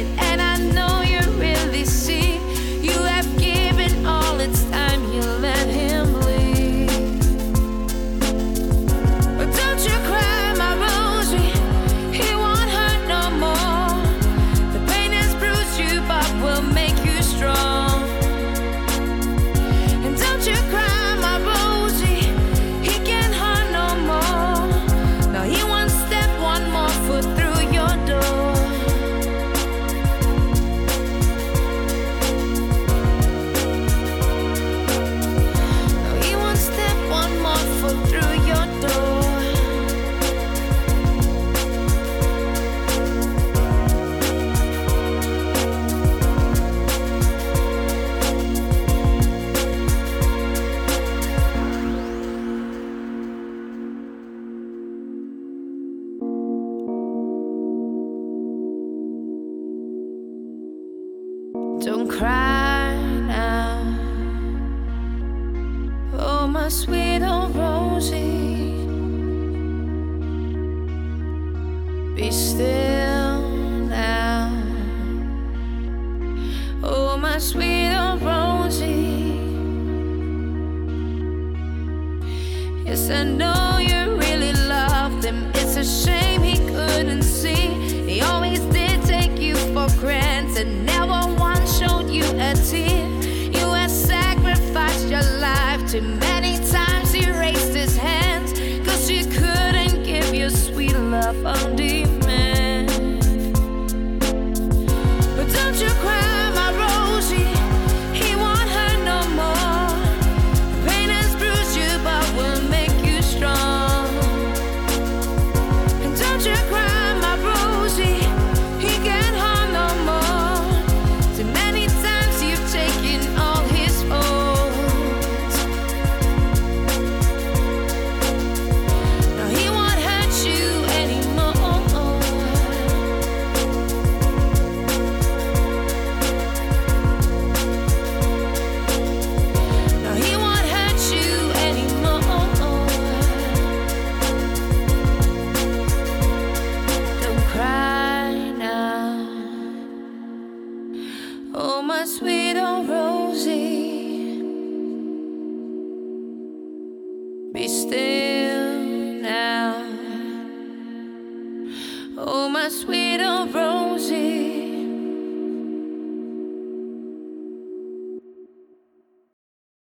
sweet, and I know you really see. You have given all its time, you let him leave. But don't you cry, my Rosie, he won't hurt no more. The pain has bruised you, but will make you strong. And don't you cry, my Rosie, he can't hurt no more. Now he won't step one more foot through your door. Now he won't step one more foot through your door. Don't cry now, oh my sweet old Rosie. Be still now, oh my sweet old Rosie. Yes, I know you really loved him. It's a shame he couldn't see. He always did take you for granted, never once showed you a tear. You had sacrificed your life too many times. He raised his hands, 'cause you couldn't give your sweet love on demand. But don't you cry, my Rosie, he won't hurt no more. The pain has bruised you, but will make you strong. And don't you cry, my Rosie, he can't harm no more. Too many times you've taken all his faults. Now he won't hurt you anymore. Now he won't hurt you anymore. Don't cry now, oh my sweet old Rosie. Be still now, oh my sweet old Rosie.